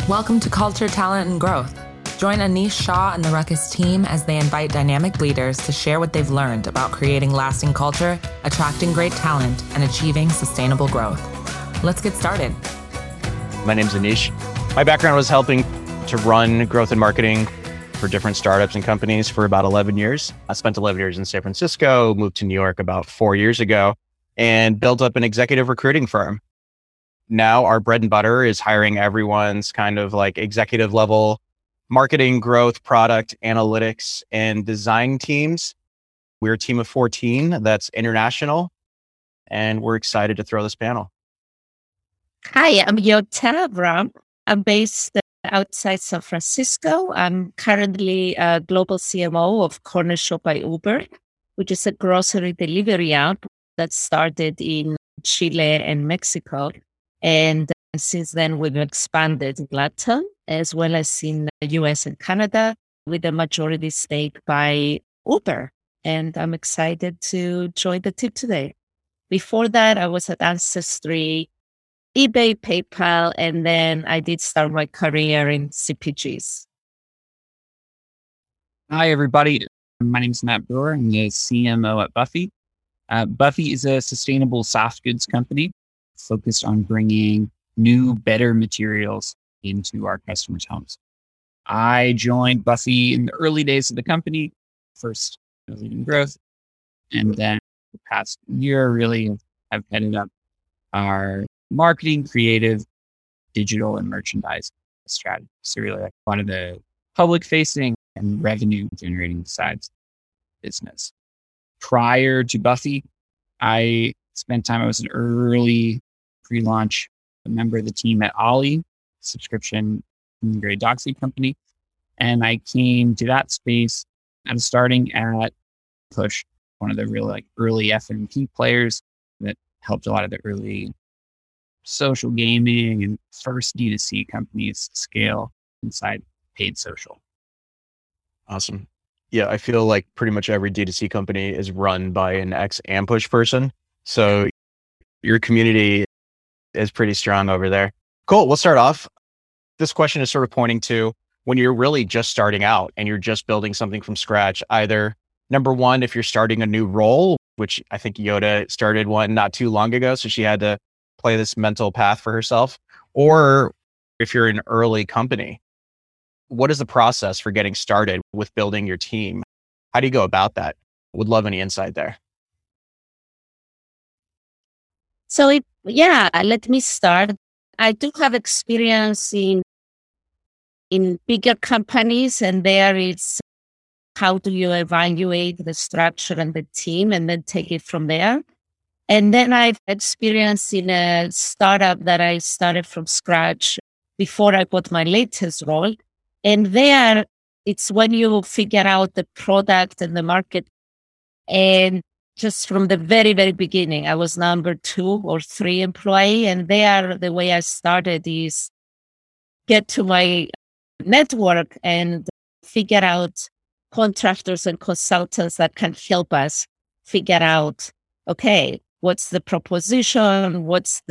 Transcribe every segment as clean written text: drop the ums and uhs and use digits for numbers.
Welcome to Culture, Talent, and Growth. Join Anish Shah and the Ruckus team as they invite dynamic leaders to share what they've learned about creating lasting culture, attracting great talent, and achieving sustainable growth. Let's get started. My name's Anish. My background was helping to run growth and marketing for different startups and companies for about 11 years. I spent 11 years in San Francisco, moved to New York about 4 years ago, and built up an executive recruiting firm. Now our bread and butter is hiring everyone's kind of like executive level marketing, growth, product, analytics, and design teams. We're a team of 14 that's international, and we're excited to throw this panel. Hi, I'm Yota Abram. I'm based outside San Francisco. I'm currently a global CMO of Cornershop by Uber, which is a grocery delivery app that started in Chile and Mexico. And since then, we've expanded in Latin as well as in the US and Canada with a majority stake by Uber. And I'm excited to join the team today. Before that, I was at Ancestry, eBay, PayPal, and then I did start my career in CPGs. Hi, everybody. My name is Matt Brewer. I'm the CMO at Buffy. Buffy is a sustainable soft goods company focused on bringing new, better materials into our customers' homes. I joined Buffy in the early days of the company, first leading growth, and then the past year really have headed up our marketing, creative, digital, and merchandise strategy. So really like a lot of the public facing and revenue generating sides of the business. Prior to Buffy, I spent time, I was an early pre-launch member of the team at Ollie, subscription integrated dog seed company. And I came to that space. I'm starting at Push, one of the real like early FMP players that helped a lot of the early social gaming and first D2C companies scale inside paid social. Awesome. Yeah, I feel like pretty much every D2C company is run by an ex-Ampush person. So your community is pretty strong over there. Cool. We'll start off. This question is sort of pointing to when you're really just starting out and you're just building something from scratch, either number one, if you're starting a new role, which I think Yoda started one not too long ago. So she had to play this mental path for herself, or if you're an early company, what is the process for getting started with building your team? How do you go about that? Would love any insight there. So let me start. I do have experience in bigger companies, and there it's how do you evaluate the structure and the team and then take it from there. And then I've experienced in a startup that I started from scratch before I got my latest role. And there it's when you figure out the product and the market. And just from the very, very beginning, I was number 2 or 3 employee. And there, the way I started is get to my network and figure out contractors and consultants that can help us figure out, okay, what's the proposition?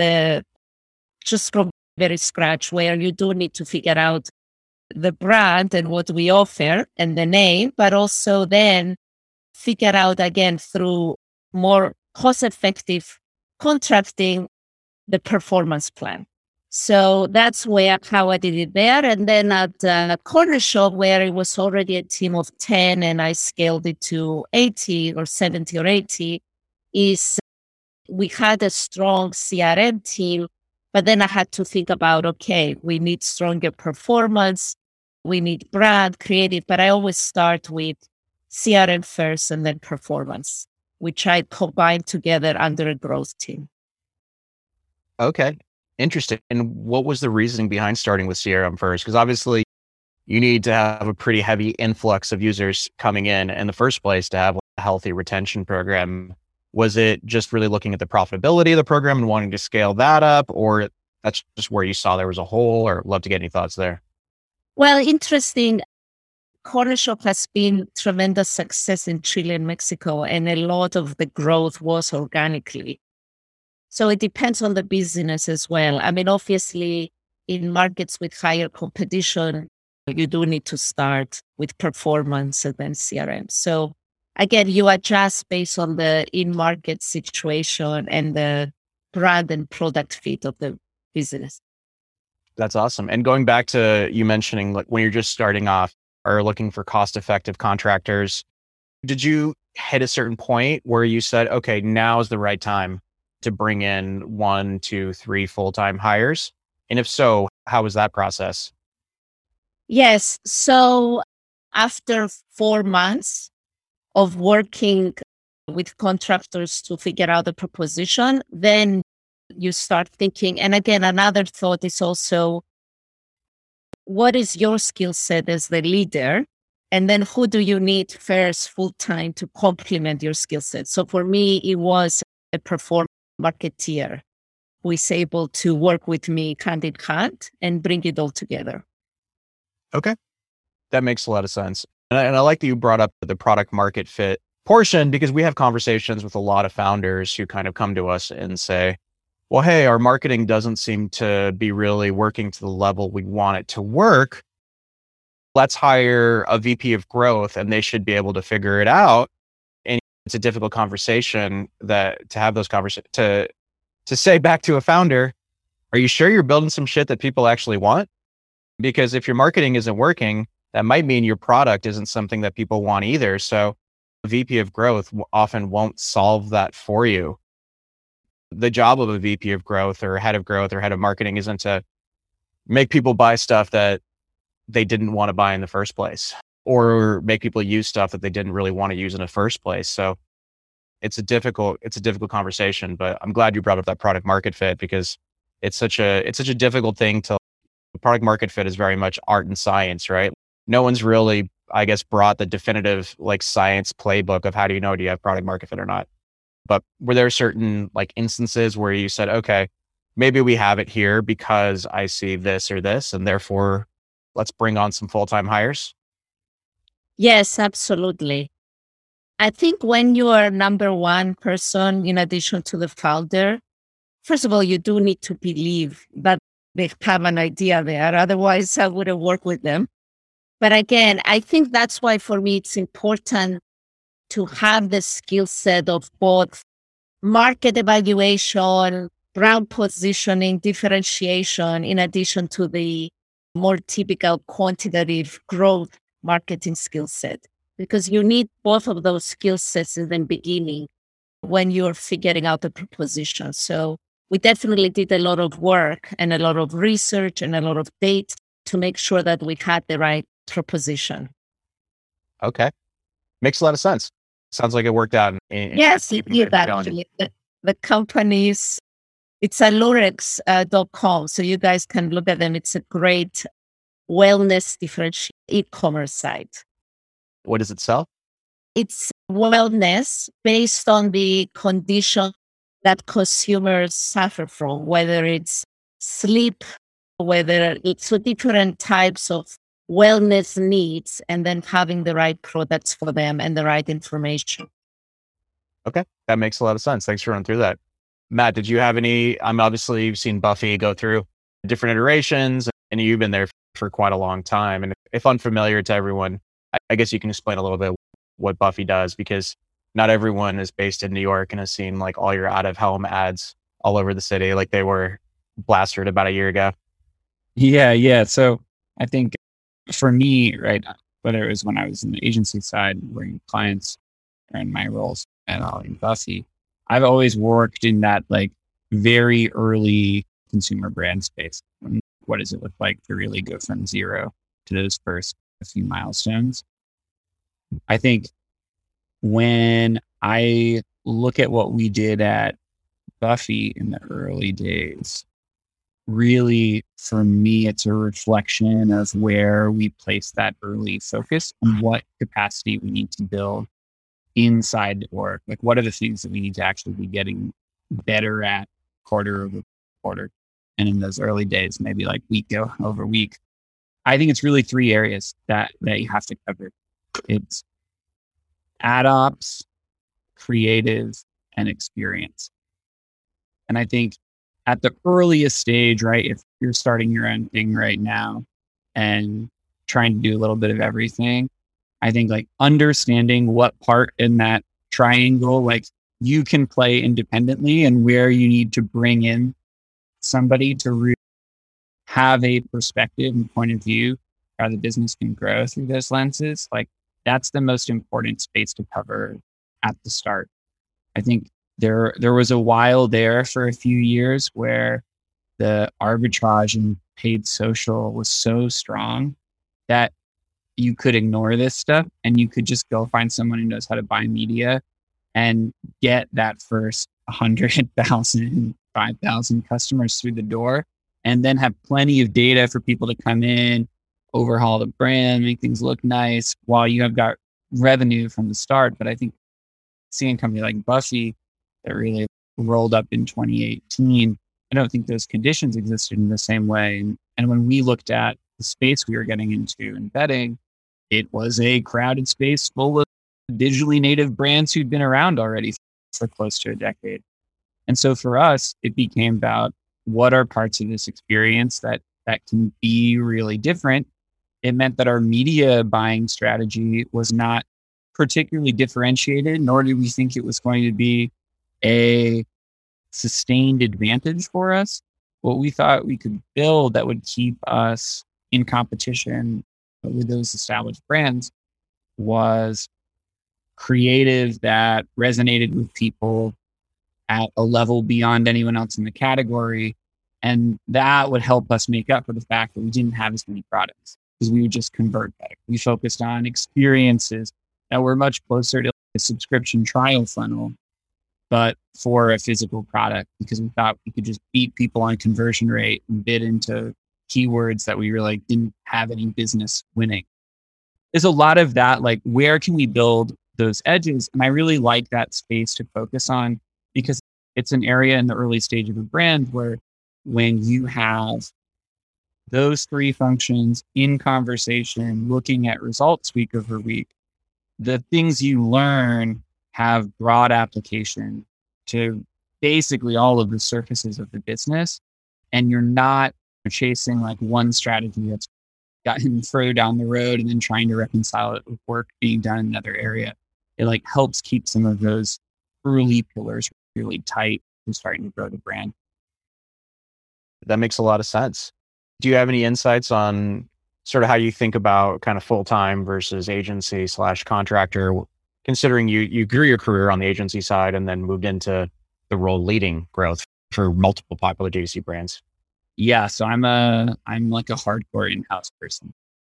Just from very scratch, where you do need to figure out the brand and what we offer and the name, but also then figure out again through more cost-effective contracting, the performance plan. So that's how I did it there. And then at Cornershop, where it was already a team of 10 and I scaled it to 80 or 70 or 80, is we had a strong CRM team, but then I had to think about, okay, we need stronger performance, we need brand, creative, but I always start with CRM first and then performance, which I combined together under a growth team. Okay. Interesting. And what was the reasoning behind starting with CRM first? Because obviously you need to have a pretty heavy influx of users coming in the first place to have a healthy retention program. Was it just really looking at the profitability of the program and wanting to scale that up, or that's just where you saw there was a hole? Or love to get any thoughts there. Well, interesting. Cornershop has been tremendous success in Chile and Mexico, and a lot of the growth was organically. So it depends on the business as well. I mean, obviously, in markets with higher competition, you do need to start with performance and then CRM. So again, you adjust based on the in-market situation and the brand and product fit of the business. That's awesome. And going back to you mentioning like when you're just starting off or looking for cost-effective contractors, did you hit a certain point where you said, okay, now is the right time to bring in 1, 2, 3 full-time hires? And if so, how was that process? Yes. So after 4 months of working with contractors to figure out the proposition, then you start thinking. And again, another thought is also, what is your skill set as the leader? And then who do you need first full time to complement your skill set? So for me, it was a performance marketeer who is able to work with me hand in hand and bring it all together. Okay. That makes a lot of sense. And I like that you brought up the product market fit portion, because we have conversations with a lot of founders who kind of come to us and say, well, hey, our marketing doesn't seem to be really working to the level we want it to work. Let's hire a VP of growth and they should be able to figure it out. And it's a difficult conversation that to have those conversations to say back to a founder, are you sure you're building some shit that people actually want? Because if your marketing isn't working, that might mean your product isn't something that people want either. So a VP of growth often won't solve that for you. The job of a VP of growth or head of marketing isn't to make people buy stuff that they didn't want to buy in the first place, or make people use stuff that they didn't really want to use in the first place. So it's a difficult conversation, but I'm glad you brought up that product market fit, because it's such a difficult thing to. Product market fit is very much art and science, right? No one's really, I guess, brought the definitive like science playbook of how do you have product market fit or not. But were there certain like instances where you said, okay, maybe we have it here because I see this or this, and therefore let's bring on some full-time hires? Yes, absolutely. I think when you are number one person, in addition to the founder, first of all, you do need to believe that they have an idea there. Otherwise, I wouldn't work with them. But again, I think that's why for me, it's important to have the skill set of both market evaluation, brand positioning, differentiation, in addition to the more typical quantitative growth marketing skill set. Because you need both of those skill sets in the beginning when you're figuring out the proposition. So we definitely did a lot of work and a lot of research and a lot of data to make sure that we had the right proposition. Okay. Makes a lot of sense. Sounds like it worked out. Yes, it did actually. The companies, it's allurex.com. So you guys can look at them. It's a great wellness differential e-commerce site. What does it sell? It's wellness based on the condition that consumers suffer from, whether it's sleep, whether it's different types of wellness needs, and then having the right products for them and the right information. Okay. That makes a lot of sense. Thanks for running through that. Matt, did you have any, obviously you've seen Buffy go through different iterations and you've been there for quite a long time. And if unfamiliar to everyone, I guess you can explain a little bit what Buffy does, because not everyone is based in New York and has seen like all your out of home ads all over the city, like they were plastered about a year ago. Yeah. So I think for me, right, whether it was when I was in the agency side, working with clients, or in my roles at Ollie and Buffy, I've always worked in that like very early consumer brand space. What does it look like to really go from zero to those first few milestones? I think when I look at what we did at Buffy in the early days, really for me, it's a reflection of where we place that early focus and what capacity we need to build inside the org. Like, what are the things that we need to actually be getting better at quarter over quarter? And in those early days, maybe like week over week, I think it's really 3 areas that you have to cover. It's ad ops, creative, and experience. And I think at the earliest stage, right? If you're starting your own thing right now and trying to do a little bit of everything, I think like understanding what part in that triangle, like you can play independently and where you need to bring in somebody to really have a perspective and point of view how the business can grow through those lenses. Like that's the most important space to cover at the start. I think there was a while there for a few years where the arbitrage in paid social was so strong that you could ignore this stuff and you could just go find someone who knows how to buy media and get that first 100,000, 5,000 customers through the door, and then have plenty of data for people to come in, overhaul the brand, make things look nice while you have got revenue from the start. But I think seeing a company like Buffy that really rolled up in 2018, I don't think those conditions existed in the same way. And when we looked at the space we were getting into in betting, it was a crowded space full of digitally native brands who'd been around already for close to a decade. And so for us, it became about what are parts of this experience that can be really different. It meant that our media buying strategy was not particularly differentiated, nor did we think it was going to be a sustained advantage for us. What we thought we could build that would keep us in competition with those established brands was creative that resonated with people at a level beyond anyone else in the category. And that would help us make up for the fact that we didn't have as many products because we would just convert better. We focused on experiences that were much closer to a subscription trial funnel, but for a physical product, because we thought we could just beat people on conversion rate and bid into keywords that we really didn't have any business winning. There's a lot of that, like where can we build those edges? And I really like that space to focus on because it's an area in the early stage of a brand where when you have those three functions in conversation, looking at results week over week, the things you learn have broad application to basically all of the surfaces of the business. And you're not chasing like one strategy that's gotten further down the road and then trying to reconcile it with work being done in another area. It like helps keep some of those early pillars really tight and starting to grow the brand. That makes a lot of sense. Do you have any insights on sort of how you think about kind of full-time versus agency / contractor, considering you grew your career on the agency side and then moved into the role leading growth for multiple popular D2C brands? Yeah, so I'm like a hardcore in-house person.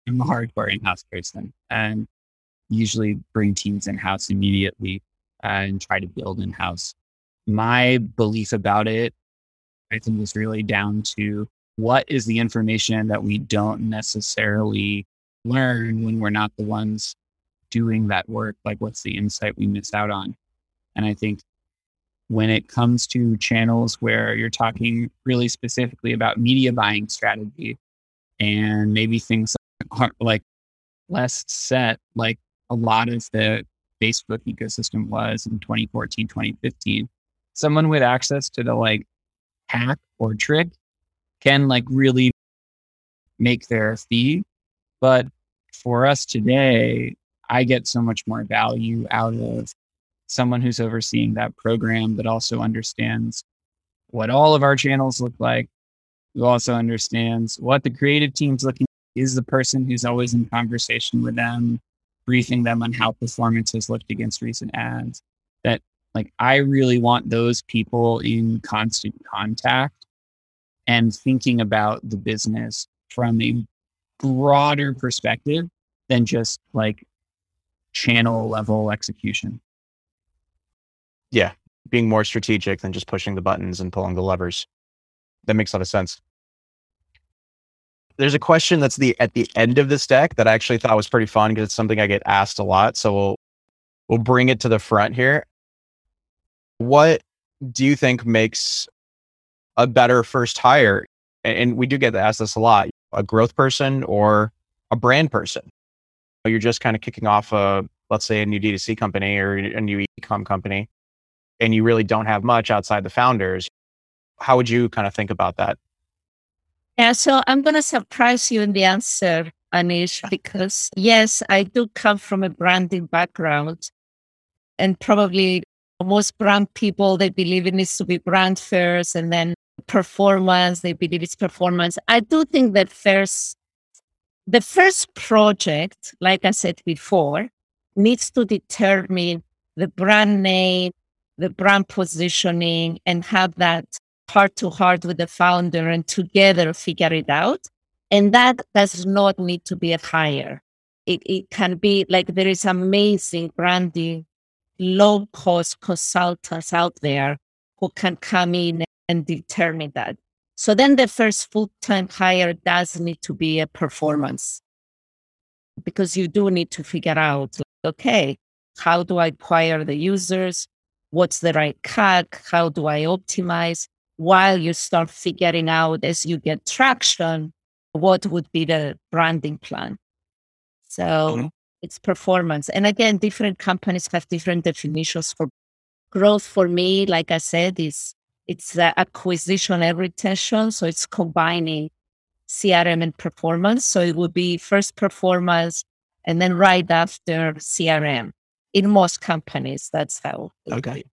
And usually bring teams in-house immediately and try to build in-house. My belief about it, I think, is really down to what is the information that we don't necessarily learn when we're not the ones doing that work? Like, what's the insight we miss out on? And I think when it comes to channels where you're talking really specifically about media buying strategy and maybe things like less set, like a lot of the Facebook ecosystem was in 2014, 2015, someone with access to the like hack or trick can like really make their fee. But for us today, I get so much more value out of someone who's overseeing that program, but also understands what all of our channels look like, who also understands what the creative team's looking at, is the person who's always in conversation with them, briefing them on how performance has looked against recent ads. That like, I really want those people in constant contact and thinking about the business from a broader perspective than just like channel level execution. Yeah, being more strategic than just pushing the buttons and pulling the levers. That makes a lot of sense. There's a question that's at the end of this deck that I actually thought was pretty fun because it's something I get asked a lot. So we'll bring it to the front here. What do you think makes a better first hire? And we do get asked this a lot: a growth person or a brand person? You're just kind of kicking off let's say a new D2C company or a new e-com company, and you really don't have much outside the founders. How would you kind of think about that? Yeah, so I'm going to surprise you in the answer, Anish, because yes, I do come from a branding background, and probably most brand people, they believe it needs to be brand first and then performance. They believe it's performance. I do think that the first project, like I said before, needs to determine the brand name, the brand positioning, and have that heart to heart with the founder and together figure it out. And that does not need to be a hire. It can be like there is amazing branding, low cost consultants out there who can come in and determine that. So then the first full-time hire does need to be a performance, because you do need to figure out, like, okay, how do I acquire the users? What's the right CAC? How do I optimize? While you start figuring out, as you get traction, what would be the branding plan? So it's performance. And again, different companies have different definitions for growth. For me, like I said, it's the acquisition and retention. So it's combining CRM and performance. So it would be first performance and then right after CRM. In most companies, that's how it would be.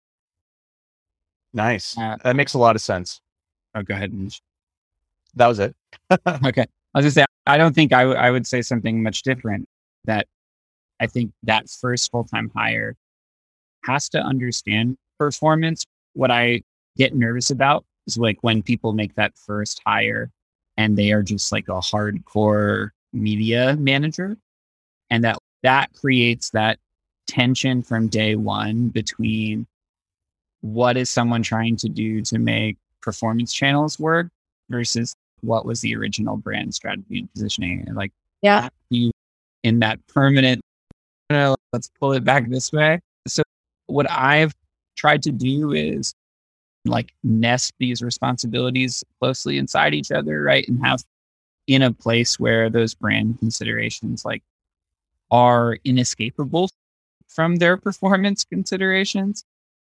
Nice. That makes a lot of sense. Oh, go ahead, Anish. That was it. Okay. I was just saying, I don't think I would say something much different. That I think that first full-time hire has to understand performance. What I get nervous about is like when people make that first hire and they are just like a hardcore media manager, and that creates that tension from day one between what is someone trying to do to make performance channels work versus what was the original brand strategy and positioning. And like, yeah, you in that permanent, let's pull it back this way. So what I've tried to do is like nest these responsibilities closely inside each other, right? And have in a place where those brand considerations like are inescapable from their performance considerations,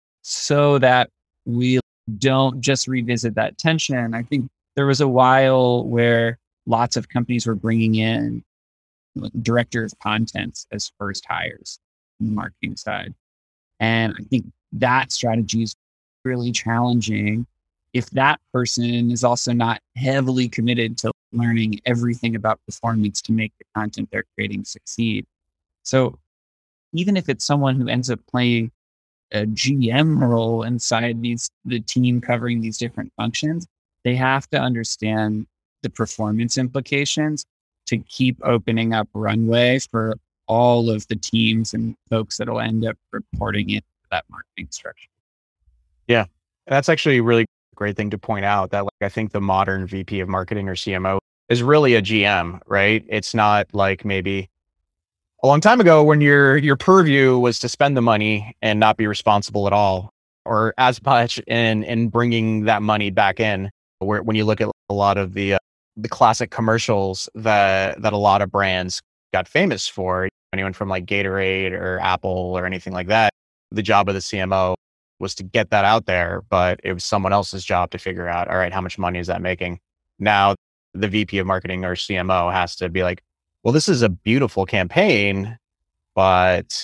so that we don't just revisit that tension. I think there was a while where lots of companies were bringing in director of content as first hires on the marketing side. And I think that strategy is really challenging if that person is also not heavily committed to learning everything about performance to make the content they're creating succeed. So even if it's someone who ends up playing a GM role inside the team covering these different functions, they have to understand the performance implications to keep opening up runway for all of the teams and folks that will end up reporting into that marketing structure. Yeah, that's actually a really great thing to point out, that like I think the modern VP of marketing or CMO is really a GM, right? It's not like maybe a long time ago when your purview was to spend the money and not be responsible at all, or as much in bringing that money back in. Where when you look at a lot of the classic commercials that a lot of brands got famous for, anyone from like Gatorade or Apple or anything like that, the job of the CMO was to get that out there, but it was someone else's job to figure out, all right, how much money is that making? Now the VP of marketing or CMO has to be like, well, this is a beautiful campaign, but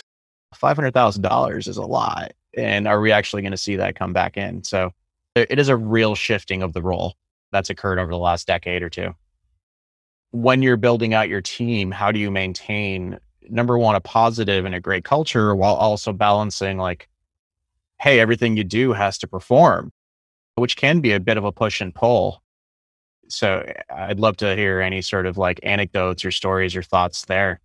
$500,000 is a lot. And are we actually going to see that come back in? So it is a real shifting of the role that's occurred over the last decade or two. When you're building out your team, how do you maintain, number one, a positive and a great culture while also balancing like, hey, everything you do has to perform, which can be a bit of a push and pull. So I'd love to hear any sort of like anecdotes or stories or thoughts there.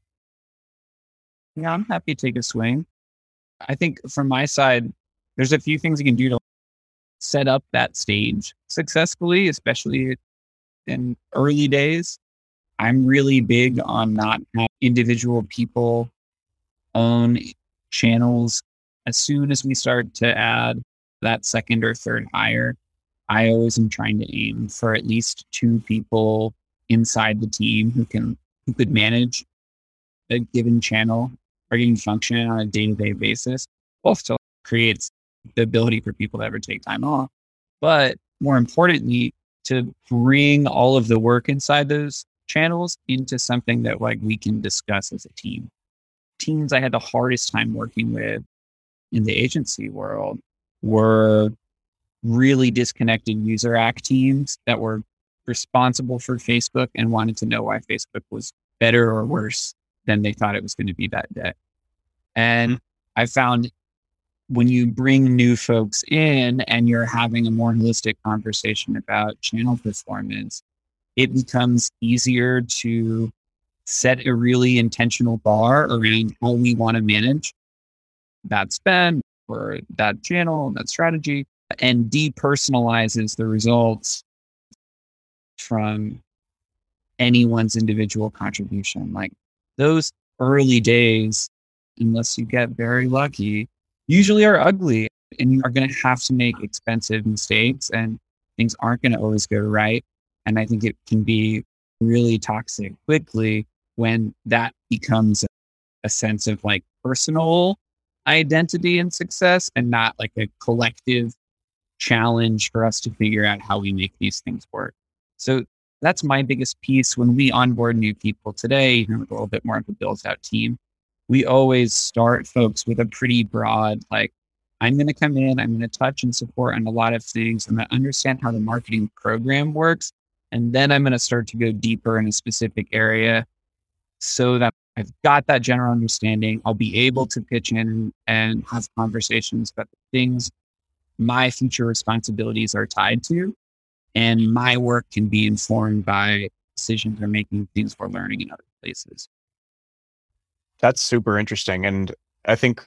Yeah, I'm happy to take a swing. I think from my side, there's a few things you can do to set up that stage successfully, especially in early days. I'm really big on not having individual people own channels. As soon as we start to add that second or third hire, I always am trying to aim for at least 2 people inside the team who could manage a given channel or given function on a day-to-day basis. Also creates the ability for people to ever take time off, but more importantly, to bring all of the work inside those channels into something that like we can discuss as a team. Teams I had the hardest time working with in the agency world were really disconnected user act teams that were responsible for Facebook and wanted to know why Facebook was better or worse than they thought it was going to be that day. And I found when you bring new folks in and you're having a more holistic conversation about channel performance, it becomes easier to set a really intentional bar around how we want to manage that spend or that channel, that strategy, and depersonalizes the results from anyone's individual contribution. Like those early days, unless you get very lucky, usually are ugly, and you are going to have to make expensive mistakes and things aren't going to always go right. And I think it can be really toxic quickly when that becomes a sense of like personal identity and success and not like a collective challenge for us to figure out how we make these things work. So that's my biggest piece when we onboard new people today, even with a little bit more of a built out team. We always start folks with a pretty broad, like, I'm going to come in, I'm going to touch and support on a lot of things. I'm going to understand how the marketing program works. And then I'm going to start to go deeper in a specific area so that I've got that general understanding. I'll be able to pitch in and have conversations about the things my future responsibilities are tied to. And my work can be informed by decisions we're making, things we're learning in other places. That's super interesting. And I think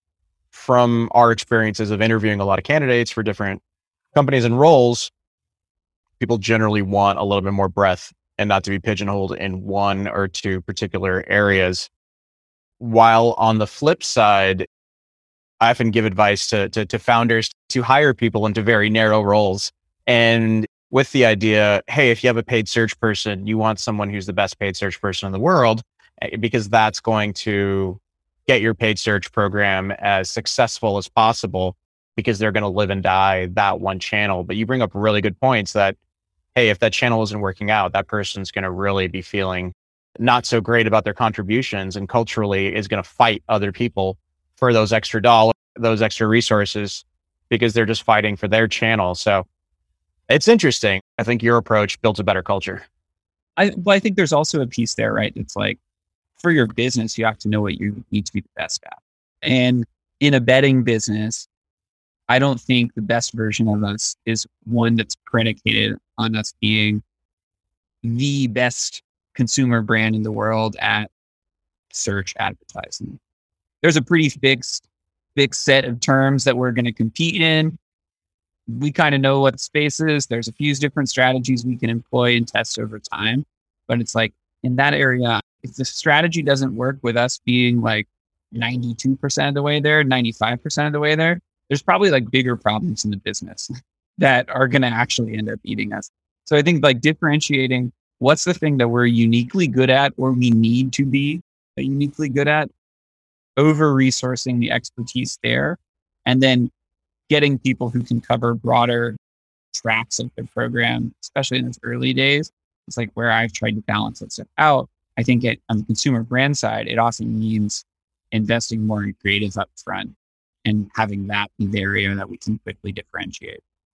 from our experiences of interviewing a lot of candidates for different companies and roles, people generally want a little bit more breadth and not to be pigeonholed in one or two particular areas. While on the flip side, I often give advice to founders to hire people into very narrow roles. And with the idea, hey, if you have a paid search person, you want someone who's the best paid search person in the world, because that's going to get your paid search program as successful as possible because they're going to live and die that one channel. But you bring up really good points that, hey, if that channel isn't working out, that person's going to really be feeling not so great about their contributions and culturally is going to fight other people for those extra dollars, those extra resources, because they're just fighting for their channel. So it's interesting. I think your approach builds a better culture. I think there's also a piece there, right? It's like for your business, you have to know what you need to be the best at. And in a betting business, I don't think the best version of us is one that's predicated on us being the best consumer brand in the world at search advertising. There's a pretty fixed set of terms that we're going to compete in. We kind of know what the space is. There's a few different strategies we can employ and test over time. But it's like in that area, if the strategy doesn't work with us being like 92% of the way there, 95% of the way there, there's probably like bigger problems in the business that are going to actually end up eating us. So I think like differentiating what's the thing that we're uniquely good at or we need to be uniquely good at, over-resourcing the expertise there, and then getting people who can cover broader tracks of the program, especially in its early days. It's like where I've tried to balance that stuff out. I think on the consumer brand side, it often means investing more in creative up front and having that be the area that we can quickly differentiate.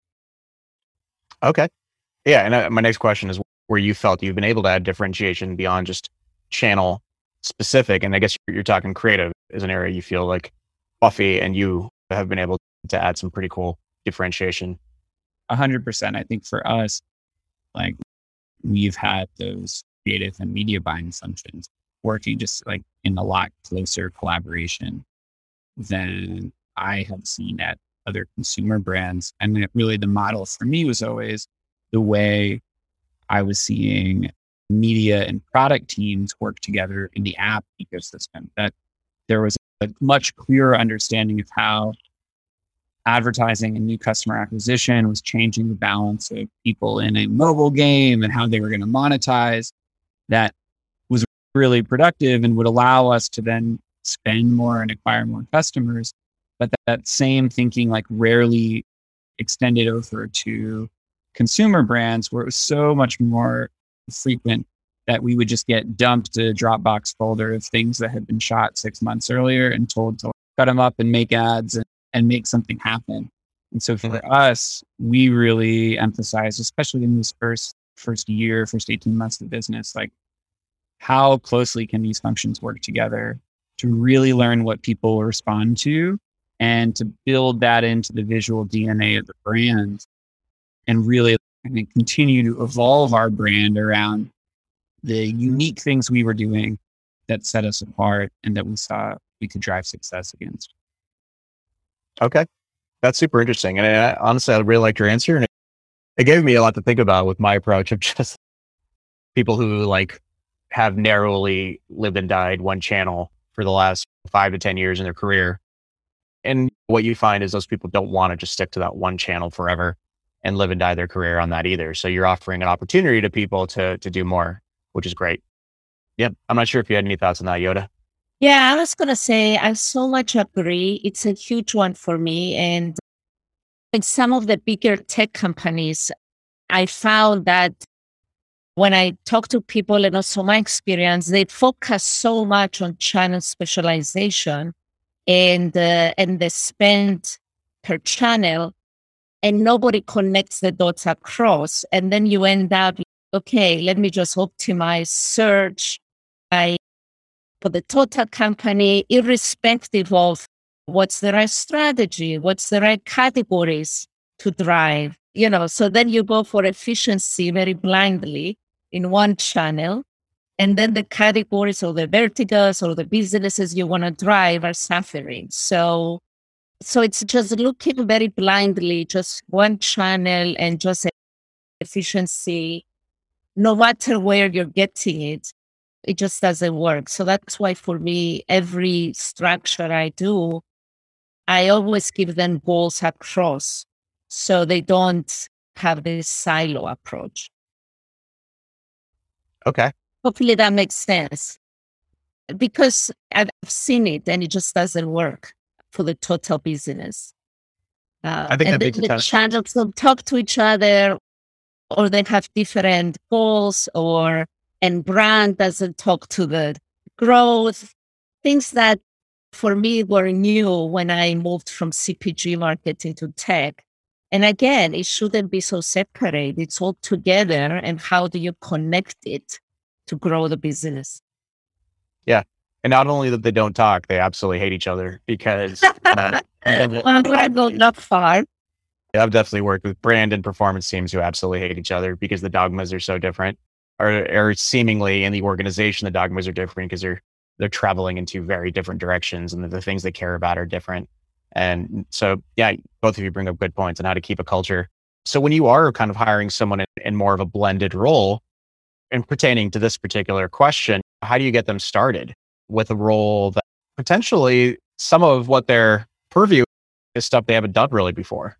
Okay. Yeah. And my next question is where you felt you've been able to add differentiation beyond just channel specific. And I guess you're talking creative is an area you feel like Buffy and you have been able to add some pretty cool differentiation. 100%. I think for us, like we've had those creative and media buying functions working just like in a lot closer collaboration than I have seen at other consumer brands. And really the model for me was always the way I was seeing media and product teams work together in the app ecosystem, that there was a much clearer understanding of how advertising and new customer acquisition was changing the balance of people in a mobile game and how they were going to monetize. That was really productive and would allow us to then spend more and acquire more customers. But that same thinking like rarely extended over to consumer brands where it was so much more frequent that we would just get dumped a Dropbox folder of things that had been shot 6 months earlier and told to cut them up and make ads and make something happen. And so for us, we really emphasize, especially in this first 18 months of business, like how closely can these functions work together to really learn what people respond to and to build that into the visual DNA of the brand and really, I think, continue to evolve our brand around the unique things we were doing that set us apart and that we saw we could drive success against. Okay. That's super interesting. And honestly, I really liked your answer. And it gave me a lot to think about with my approach of just people who like have narrowly lived and died one channel for the last 5 to 10 years in their career. And what you find is those people don't want to just stick to that one channel forever and live and die their career on that either. So you're offering an opportunity to people to do more, which is great. Yeah. I'm not sure if you had any thoughts on that, Yoda. Yeah, I was going to say, I so much agree. It's a huge one for me. And in some of the bigger tech companies, I found that when I talk to people and also my experience, they focus so much on channel specialization and the spend per channel, and nobody connects the dots across. And then you end up, okay, let me just optimize search for the total company, irrespective of what's the right strategy, what's the right categories to drive, so then you go for efficiency very blindly in one channel. And then the categories or the verticals or the businesses you want to drive are suffering. So it's just looking very blindly, just one channel and just efficiency, no matter where you're getting it. It just doesn't work. So that's why for me, every structure I do, I always give them goals across so they don't have this silo approach. Okay. Hopefully that makes sense. Because I've seen it and it just doesn't work for the total business. I think that makes the channels don't talk to each other, or they have different goals, and brand doesn't talk to the growth, things that for me were new when I moved from CPG marketing to tech. And again, it shouldn't be so separate. It's all together. And how do you connect it to grow the business? Yeah. And not only that they don't talk, they absolutely hate each other because I'm glad go not far. I've definitely worked with brand and performance teams who absolutely hate each other because the dogmas are so different. Or seemingly in the organization, the dogmas are different because they're traveling in two very different directions, and the things they care about are different. And so, yeah, both of you bring up good points on how to keep a culture. So when you are kind of hiring someone in more of a blended role, and pertaining to this particular question, how do you get them started with a role that potentially some of what their purview is stuff they haven't done really before?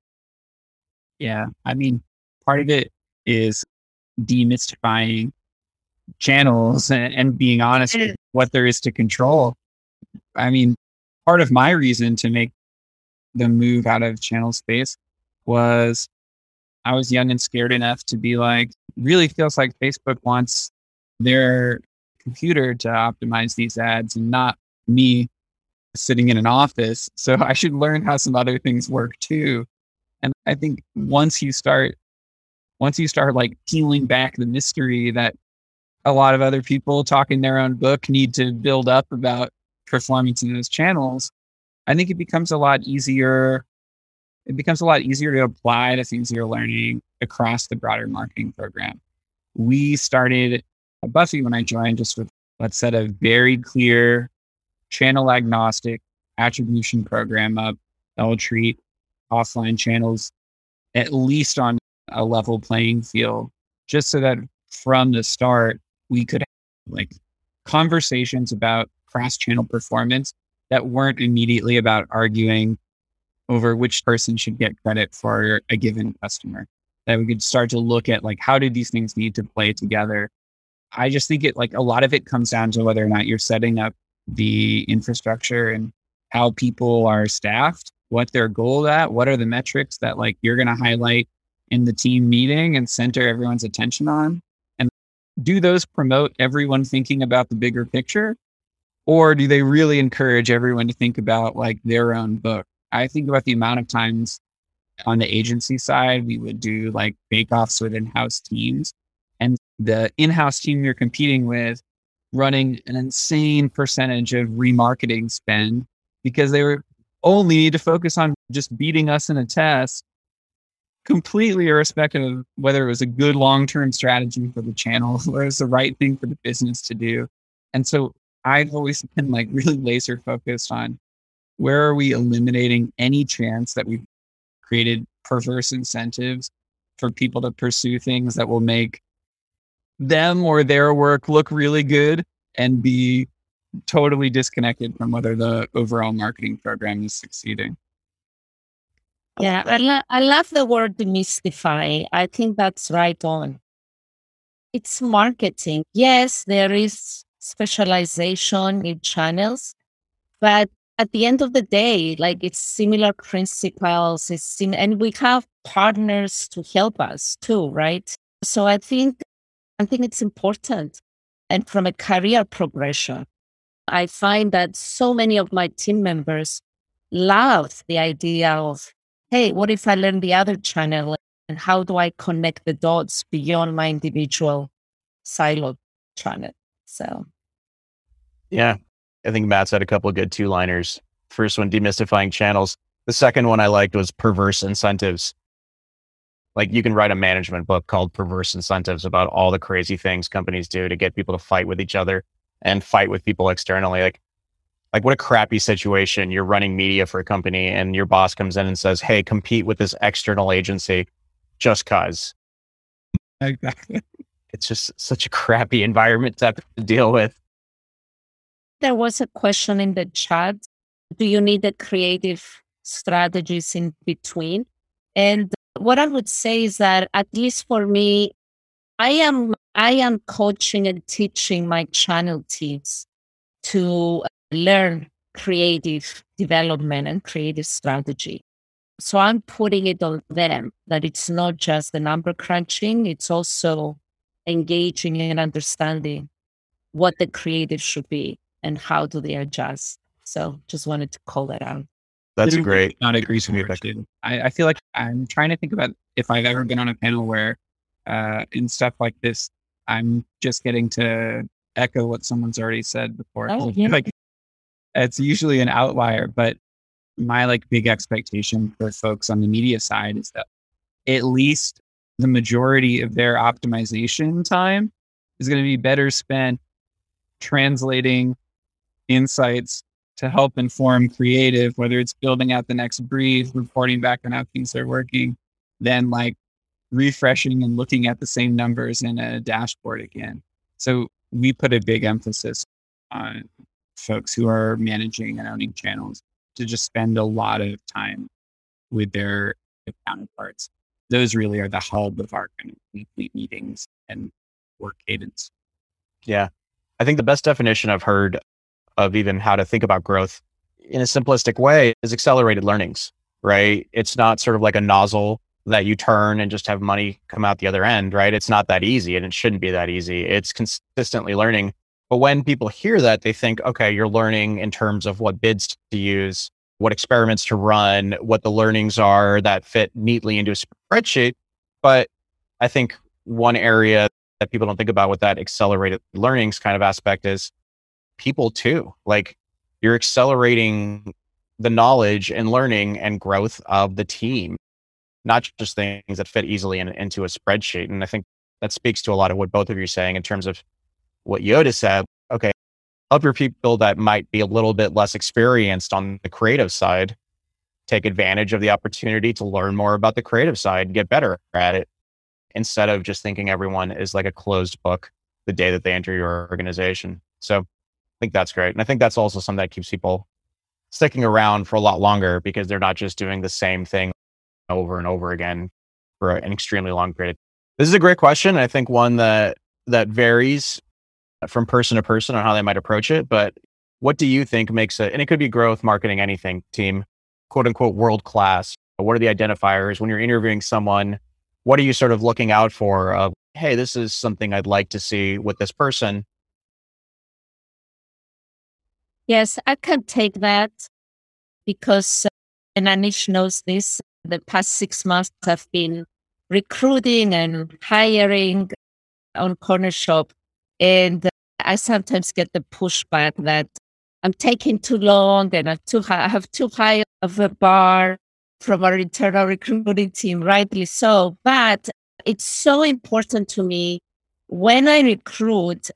Yeah, I mean, part of it is demystifying channels and being honest with what there is to control. I mean, part of my reason to make the move out of channel space was I was young and scared enough to be like, really feels like Facebook wants their computer to optimize these ads and not me sitting in an office. So I should learn how some other things work too. And I think once you start like peeling back the mystery that a lot of other people talking their own book need to build up about performance in those channels, I think it becomes a lot easier. It becomes a lot easier to apply the things you're learning across the broader marketing program. We started at Buffy when I joined just with, let's set a very clear channel agnostic attribution program up that will treat offline channels at least on a level playing field, just so that from the start, we could have like conversations about cross-channel performance that weren't immediately about arguing over which person should get credit for a given customer. That we could start to look at like, how do these things need to play together? I just think a lot of it comes down to whether or not you're setting up the infrastructure and how people are staffed, what their goal at, what are the metrics that like you're going to highlight in the team meeting and center everyone's attention on? And do those promote everyone thinking about the bigger picture? Or do they really encourage everyone to think about like their own book? I think about the amount of times on the agency side, we would do like bake-offs with in-house teams, and the in-house team you're competing with running an insane percentage of remarketing spend because they were only need to focus on just beating us in a test, completely irrespective of whether it was a good long-term strategy for the channel or it was the right thing for the business to do. And so I've always been like really laser focused on where are we eliminating any chance that we've created perverse incentives for people to pursue things that will make them or their work look really good and be totally disconnected from whether the overall marketing program is succeeding. Yeah, I love the word demystify. I think that's right on. It's marketing. Yes, there is specialization in channels, but at the end of the day, like it's similar principles, and we have partners to help us too, right? So I think it's important. And from a career progression, I find that so many of my team members love the idea of, hey, what if I learn the other channel? And how do I connect the dots beyond my individual siloed channel? So, yeah, I think Matt's had a couple of good two-liners. First one, demystifying channels. The second one I liked was perverse incentives. Like you can write a management book called Perverse Incentives about all the crazy things companies do to get people to fight with each other and fight with people externally. Like what a crappy situation. You're running media for a company and your boss comes in and says, hey, compete with this external agency just cause. Exactly. It's just such a crappy environment to have to deal with. There was a question in the chat. Do you need the creative strategies in between? And what I would say is that, at least for me, I am coaching and teaching my channel teams to learn creative development and creative strategy. So I'm putting it on them that it's not just the number crunching, it's also engaging and understanding what the creative should be and how do they adjust. So just wanted to call that out. That's great. Not agree with you. I feel like I'm trying to think about if I've ever been on a panel where in stuff like this, I'm just getting to echo what someone's already said before. Oh, yeah. Like it's usually an outlier, but my like big expectation for folks on the media side is that at least the majority of their optimization time is going to be better spent translating insights to help inform creative, whether it's building out the next brief, reporting back on how things are working, than like refreshing and looking at the same numbers in a dashboard again. So we put a big emphasis on folks who are managing and owning channels to just spend a lot of time with their counterparts. Those really are the hub of our kind of weekly meetings and work cadence. Yeah. I think the best definition I've heard of even how to think about growth in a simplistic way is accelerated learnings, right? It's not sort of like a nozzle that you turn and just have money come out the other end, right? It's not that easy and it shouldn't be that easy. It's consistently learning. But when people hear that, they think, okay, you're learning in terms of what bids to use, what experiments to run, what the learnings are that fit neatly into a spreadsheet. But I think one area that people don't think about with that accelerated learnings kind of aspect is people too. Like you're accelerating the knowledge and learning and growth of the team, not just things that fit easily into a spreadsheet. And I think that speaks to a lot of what both of you are saying in terms of what Yoda said. Okay, help your people that might be a little bit less experienced on the creative side take advantage of the opportunity to learn more about the creative side and get better at it, instead of just thinking everyone is like a closed book the day that they enter your organization. So I think that's great. And I think that's also something that keeps people sticking around for a lot longer because they're not just doing the same thing over and over again for an extremely long period. This is a great question. I think one that varies from person to person on how they might approach it. But what do you think makes it, and it could be growth, marketing, anything, team, quote unquote, world class? What are the identifiers when you're interviewing someone? what are you sort of looking out for of, hey, this is something I'd like to see with this person? Yes, I can take that because, and Anish knows this, the past 6 months I've been recruiting and hiring on Cornershop. And I sometimes get the pushback that I'm taking too long and I have too high of a bar from our internal recruiting team, rightly so. But it's so important to me when I recruit,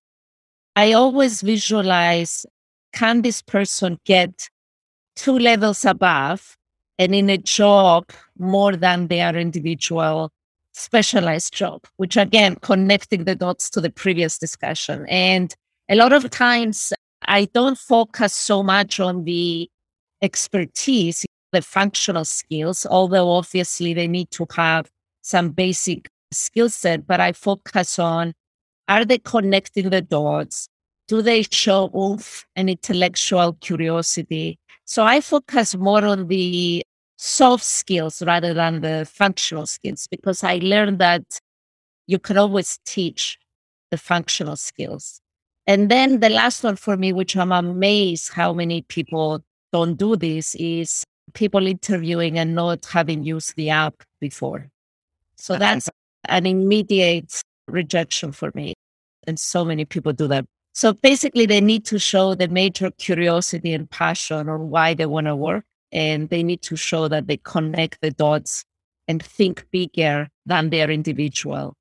I always visualize, can this person get 2 levels above and in a job more than their individual specialized job, which again, connecting the dots to the previous discussion. And a lot of times I don't focus so much on the expertise, the functional skills, although obviously they need to have some basic skill set, but I focus on, are they connecting the dots? Do they show oomph and intellectual curiosity? So I focus more on the soft skills rather than the functional skills, because I learned that you can always teach the functional skills. And then the last one for me, which I'm amazed how many people don't do this, is people interviewing and not having used the app before. So that's an immediate rejection for me. And so many people do that. So basically, they need to show the major curiosity and passion on why they want to work. And they need to show that they connect the dots and think bigger than their individual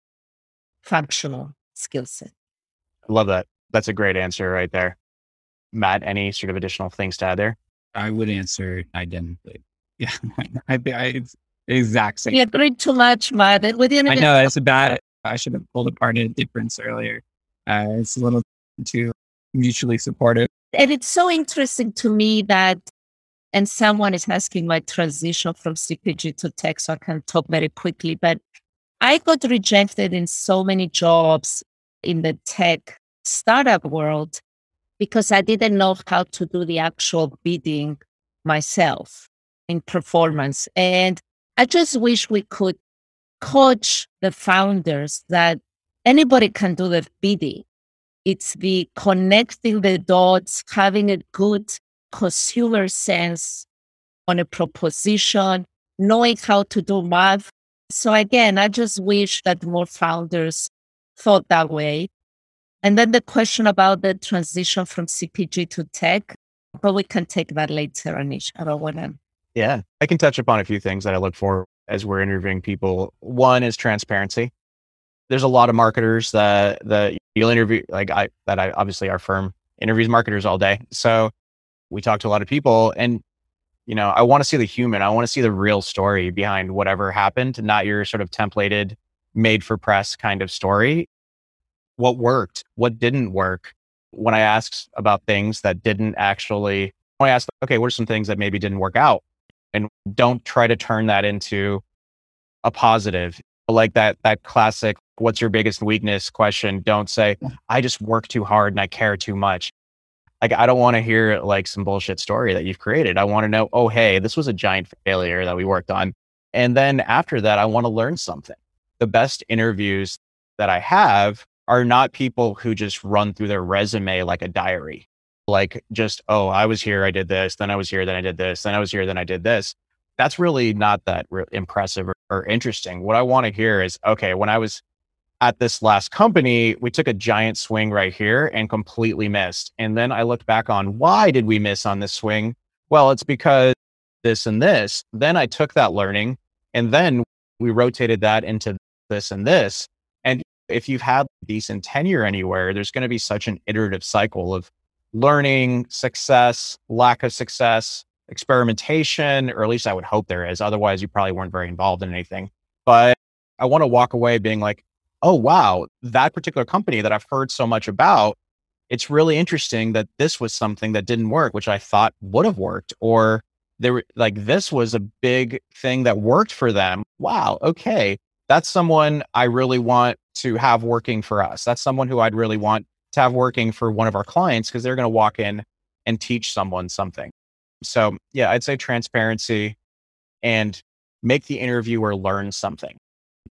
functional skill set. I love that. That's a great answer right there. Matt, any sort of additional things to add there? I would answer identically. Yeah, it's the exact same. You agreed too much, Matt. I know it's bad. I should have pulled apart a difference earlier. It's a little too mutually supportive. And it's so interesting to me that, and someone is asking my transition from CPG to tech, so I can talk very quickly, but I got rejected in so many jobs in the tech startup world because I didn't know how to do the actual bidding myself in performance. And I just wish we could coach the founders that anybody can do the bidding. It's the connecting the dots, having a good consumer sense on a proposition, knowing how to do math. So again, I just wish that more founders thought that way. And then the question about the transition from CPG to tech, but we can take that later, Anish. I don't want to. Yeah, I can touch upon a few things that I look for as we're interviewing people. One is transparency. There's a lot of marketers that you'll interview, obviously our firm interviews marketers all day. So we talk to a lot of people and, I want to see the human. I want to see the real story behind whatever happened, not your sort of templated, made for press kind of story. What worked? What didn't work? When I asked about things that didn't actually, I asked, okay, what are some things that maybe didn't work out? And don't try to turn that into a positive. Like that classic, what's your biggest weakness question? Don't say, I just work too hard and I care too much. Like, I don't want to hear like some bullshit story that you've created. I want to know, oh, hey, this was a giant failure that we worked on. And then after that, I want to learn something. The best interviews that I have are not people who just run through their resume like a diary. Like just, oh, I was here, I did this, then I was here, then I did this, then I was here, then I did this. That's really not that impressive or interesting. What I want to hear is, okay, when I was at this last company, we took a giant swing right here and completely missed. And then I looked back on why did we miss on this swing? Well, it's because this and this. Then I took that learning and then we rotated that into this and this. And if you've had decent tenure anywhere, there's going to be such an iterative cycle of learning, success, lack of success, experimentation, or at least I would hope there is. Otherwise, you probably weren't very involved in anything. But I want to walk away being like, oh, wow, that particular company that I've heard so much about, it's really interesting that this was something that didn't work, which I thought would have worked. Or this was a big thing that worked for them. Wow, okay. That's someone I really want to have working for us. That's someone who I'd really want to have working for one of our clients because they're going to walk in and teach someone something. So yeah, I'd say transparency and make the interviewer learn something.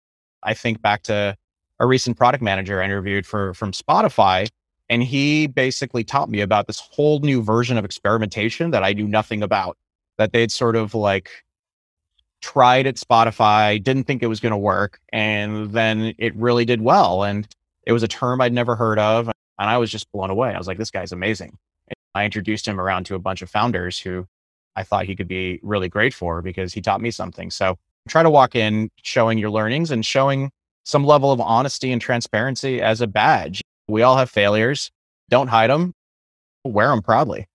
I think back to a recent product manager I interviewed from Spotify, and he basically taught me about this whole new version of experimentation that I knew nothing about, that they'd sort of like tried at Spotify, didn't think it was going to work, and then it really did well. And it was a term I'd never heard of, and I was just blown away. I was like, this guy's amazing. And I introduced him around to a bunch of founders who I thought he could be really great for because he taught me something. So try to walk in showing your learnings and showing some level of honesty and transparency as a badge. We all have failures. Don't hide them. Wear them proudly.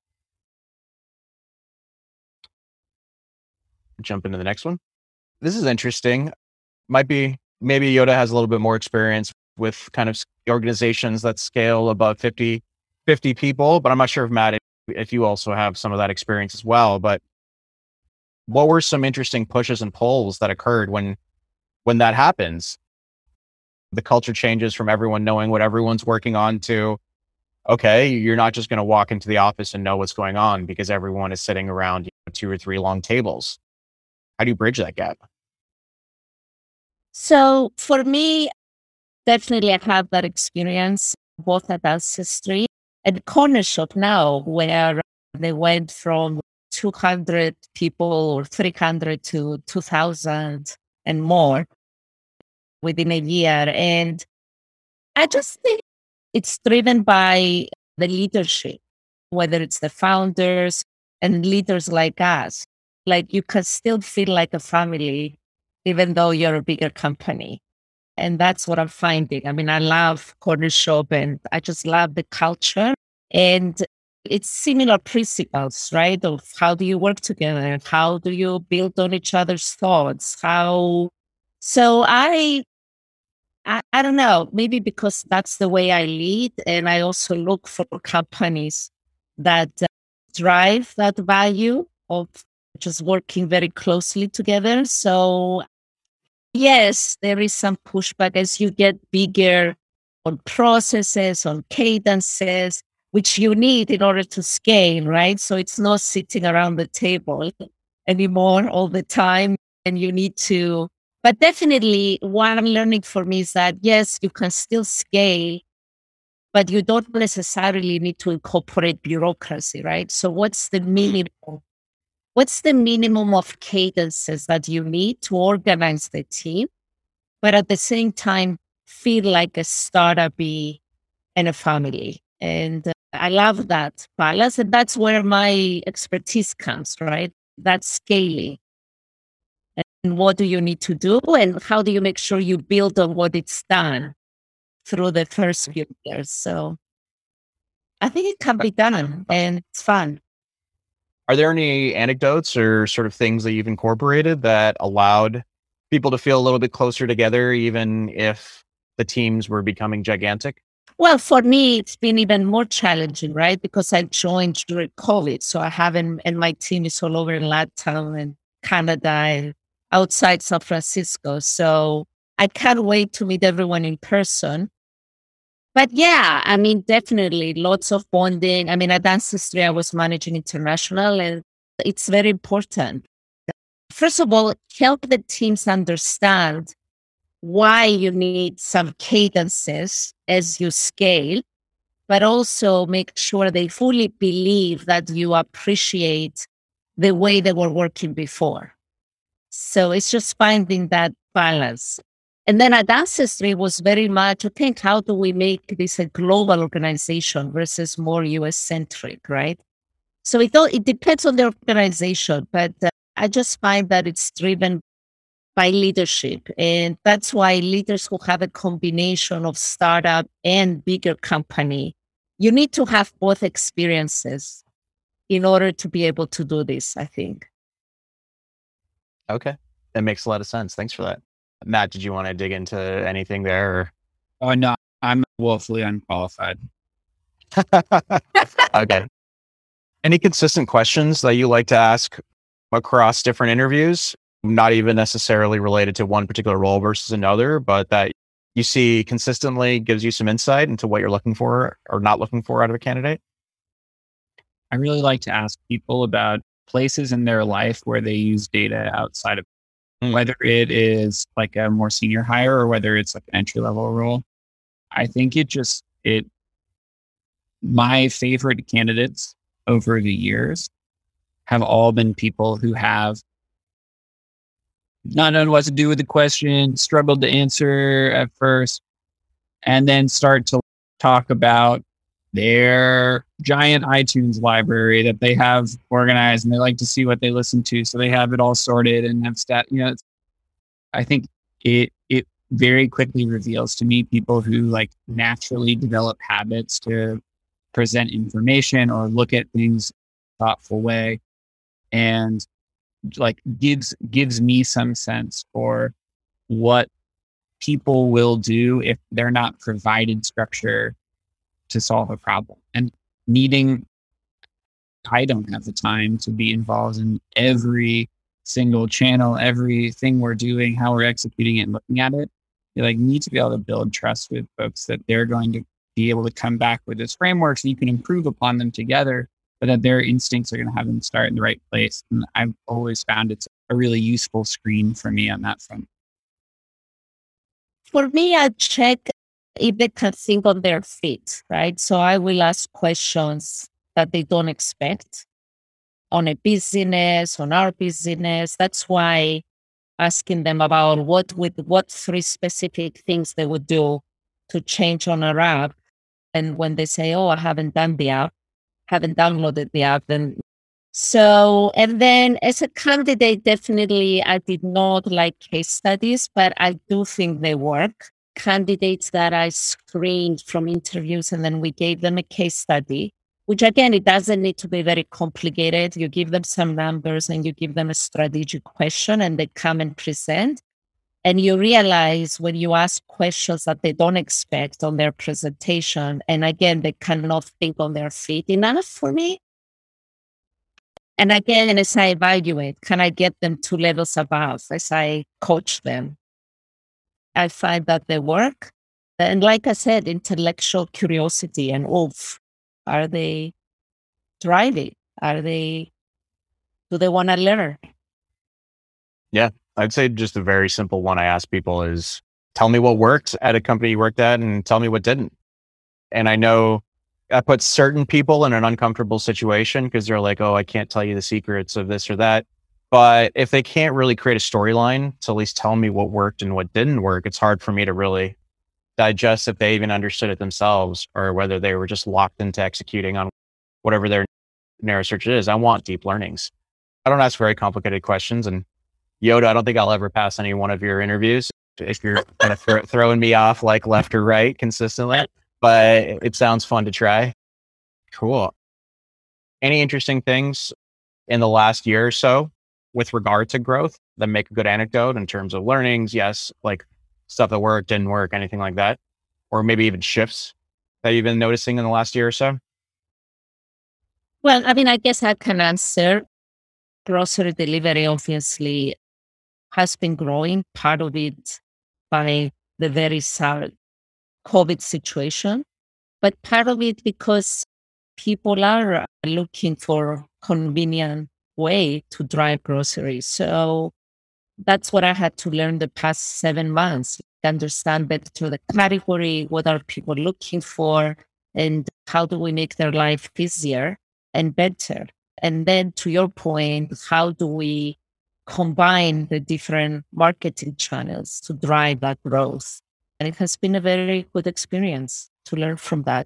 Jump into the next one. This is interesting. Maybe Yoda has a little bit more experience with kind of organizations that scale above 50 people, but I'm not sure if Matt, if you also have some of that experience as well. But what were some interesting pushes and pulls that occurred when that happens? The culture changes from everyone knowing what everyone's working on to, okay, you're not just going to walk into the office and know what's going on because everyone is sitting around 2 or 3 long tables. How do you bridge that gap? So for me, definitely I have that experience both at Ancestry and Cornershop now, where they went from 200 people or 300 to 2,000 and more within a year. And I just think it's driven by the leadership, whether it's the founders and leaders like us. Like you can still feel like a family, even though you're a bigger company. And that's what I'm finding. I mean, I love Cornershop and I just love the culture. And it's similar principles, right? Of how do you work together? How do you build on each other's thoughts? So I don't know, maybe because that's the way I lead. And I also look for companies that drive that value of just working very closely together. So yes, there is some pushback as you get bigger on processes, on cadences, which you need in order to scale, right? So it's not sitting around the table anymore all the time. And you need to, but definitely what I'm learning for me is that, yes, you can still scale, but you don't necessarily need to incorporate bureaucracy, right? So what's the minimum of cadences that you need to organize the team, but at the same time, feel like a startup-y and a family. And I love that balance. And that's where my expertise comes, right? That's scaling. And what do you need to do? And how do you make sure you build on what it's done through the first few years? So I think it can be done and it's fun. Are there any anecdotes or sort of things that you've incorporated that allowed people to feel a little bit closer together, even if the teams were becoming gigantic? Well, for me, it's been even more challenging, right? Because I joined during COVID. So I haven't, and my team is all over in Latin and Canada and outside San Francisco. So I can't wait to meet everyone in person. But yeah, I mean, definitely lots of bonding. I mean, at Ancestry, I was managing international, and it's very important. First of all, help the teams understand why you need some cadences as you scale, but also make sure they fully believe that you appreciate the way they were working before. So it's just finding that balance. And then at Ancestry was very much, I think, how do we make this a global organization versus more US centric, right? So it depends on the organization, but I just find that it's driven by leadership. And that's why leaders who have a combination of startup and bigger company, you need to have both experiences in order to be able to do this, I think. Okay. That makes a lot of sense. Thanks for that. Matt, did you want to dig into anything there? Or? Oh, no, I'm woefully unqualified. Okay. Any consistent questions that you like to ask across different interviews? Not even necessarily related to one particular role versus another, but that you see consistently gives you some insight into what you're looking for or not looking for out of a candidate? I really like to ask people about places in their life where they use data outside of whether it is like a more senior hire or whether it's like an entry level role. I think my favorite candidates over the years have all been people who have not known what to do with the question, struggled to answer at first, and then start to talk about their giant iTunes library that they have organized and they like to see what they listen to. So they have it all sorted and have I think it very quickly reveals to me people who like naturally develop habits to present information or look at things in a thoughtful way, and like gives me some sense for what people will do if they're not provided structure to solve a problem. And I don't have the time to be involved in every single channel, everything we're doing, how we're executing it and looking at it. You like need to be able to build trust with folks that they're going to be able to come back with this framework so you can improve upon them together, but that their instincts are going to have them start in the right place. And I've always found it's a really useful screen for me on that front. For me, I check if they can think on their feet, right? So I will ask questions that they don't expect on a business, on our business. That's why asking them about what 3 specific things they would do to change on our app. And when they say, oh, I haven't done the app, haven't downloaded the app, then and then as a candidate, definitely I did not like case studies, but I do think they work. Candidates that I screened from interviews and then we gave them a case study, which again, it doesn't need to be very complicated. You give them some numbers and you give them a strategic question and they come and present. And you realize when you ask questions that they don't expect on their presentation, and again, they cannot think on their feet enough for me. And again, as I evaluate, can I get them 2 levels above as I coach them? I find that they work. And like I said, intellectual curiosity and are they driving? Do they want to learn? Yeah, I'd say just a very simple one I ask people is, tell me what worked at a company you worked at and tell me what didn't. And I know that puts certain people in an uncomfortable situation because they're like, oh, I can't tell you the secrets of this or that. But if they can't really create a storyline to at least tell me what worked and what didn't work, it's hard for me to really digest if they even understood it themselves or whether they were just locked into executing on whatever their narrow search is. I want deep learnings. I don't ask very complicated questions. And Yoda, I don't think I'll ever pass any one of your interviews if you're kind of throwing me off like left or right consistently, but it sounds fun to try. Cool. Any interesting things in the last year or so with regard to growth that make a good anecdote in terms of learnings? Yes, like stuff that worked, didn't work, anything like that, or maybe even shifts that you've been noticing in the last year or so? Well, I mean, I guess I can answer. Grocery delivery obviously has been growing, part of it by the very sad COVID situation, but part of it because people are looking for convenient way to drive groceries. So that's what I had to learn the past 7 months, understand better the category, what are people looking for, and how do we make their life easier and better. And then to your point, how do we combine the different marketing channels to drive that growth? And it has been a very good experience to learn from that.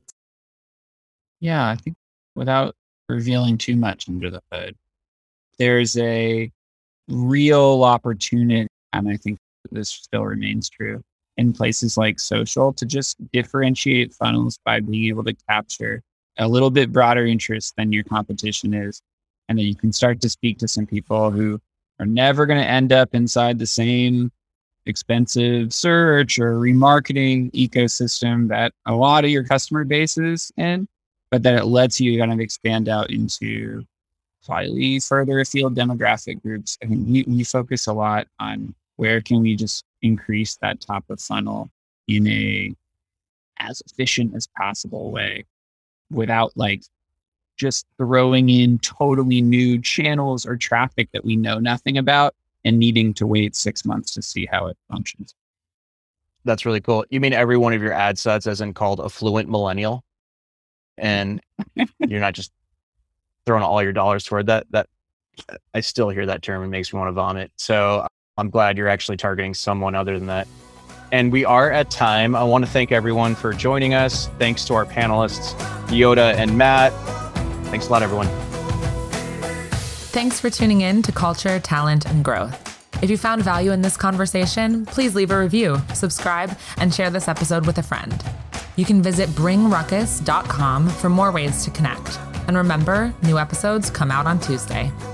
Yeah, I think without revealing too much under the hood, there's a real opportunity, and I think this still remains true, in places like social to just differentiate funnels by being able to capture a little bit broader interest than your competition is. And then you can start to speak to some people who are never going to end up inside the same expensive search or remarketing ecosystem that a lot of your customer base is in, but that it lets you kind of expand out into slightly further afield demographic groups. I think we focus a lot on where can we just increase that top of funnel in a as efficient as possible way without like just throwing in totally new channels or traffic that we know nothing about and needing to wait 6 months to see how it functions. That's really cool. You mean every one of your ad sets isn't called Affluent Millennial? And you're not just throwing all your dollars toward that? That I still hear that term and makes me want to vomit. So I'm glad you're actually targeting someone other than that. And we are at time. I want to thank everyone for joining us. Thanks to our panelists, Yoda and Matt. Thanks a lot, everyone. Thanks for tuning in to Culture, Talent, and Growth. If you found value in this conversation, please leave a review, subscribe, and share this episode with a friend. You can visit bringruckus.com for more ways to connect. And remember, new episodes come out on Tuesday.